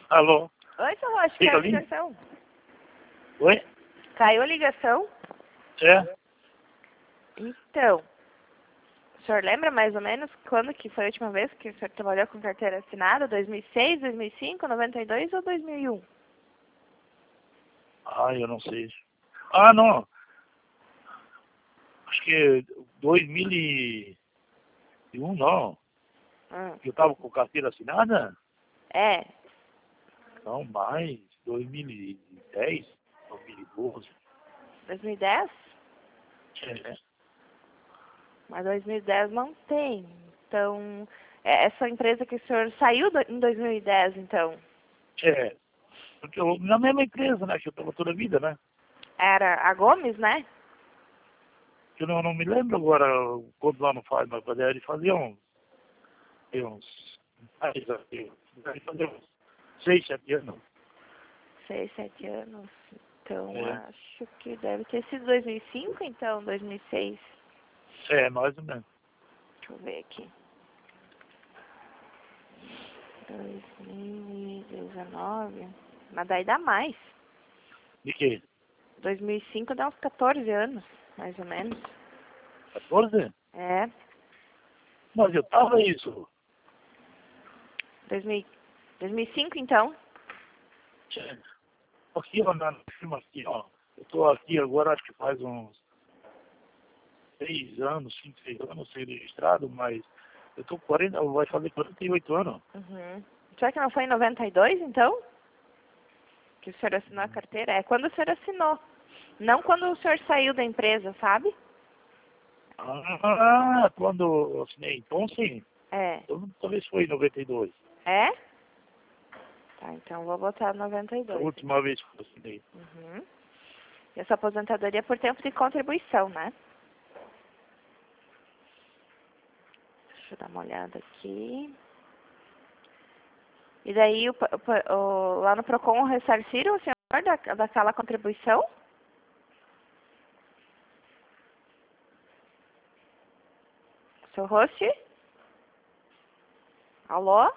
Alô? Oi, seu Rocha, Fica caiu a ali. ligação? Oi? Caiu a ligação? É? Então, o senhor lembra mais ou menos quando que foi a última vez que o senhor trabalhou com carteira assinada? 2006, 2005, 92 ou 2001? Ah, eu não sei. Ah, não. Acho que 2001, não. Eu tava com carteira assinada? É, Não, mais. 2010, 2012. 2010? É. Mas 2010 não tem. Então, é essa empresa que o senhor saiu em 2010, então, É. Porque na mesma empresa, né? Que eu tava toda a vida, né? era a Gomes, né? Eu não me lembro agora quantos anos faz, mas ele fazia uns ele fazia uns 6, 7 anos. 6, 7 anos. Então, É. acho que deve ter sido 2005, então, 2006. É, mais ou menos. Deixa eu ver aqui. 2019. Mas daí dá mais. De quê? 2005 dá uns 14 anos, mais ou menos. 14? É. Mas eu tava isso. 2005, então? Aqui, ó, na firma aqui, ó. Eu tô aqui agora, acho que faz uns 6 anos, 5, 6 anos sem registrado, mas eu tô com 40, vai fazer 48 anos. Uhum. Será que não foi em 92, então? Que o senhor assinou a carteira? É quando o senhor assinou. Não quando o senhor saiu da empresa, sabe? Ah, quando eu assinei, então sim. É. Então, talvez foi em 92. É? Tá, então vou botar A 92. última vez que eu assinei. Uhum. E essa aposentadoria é por tempo de contribuição, né? Deixa eu dar uma olhada aqui. E daí, lá no PROCON, ressarciram o senhor daquela contribuição? Seu Roche? Alô?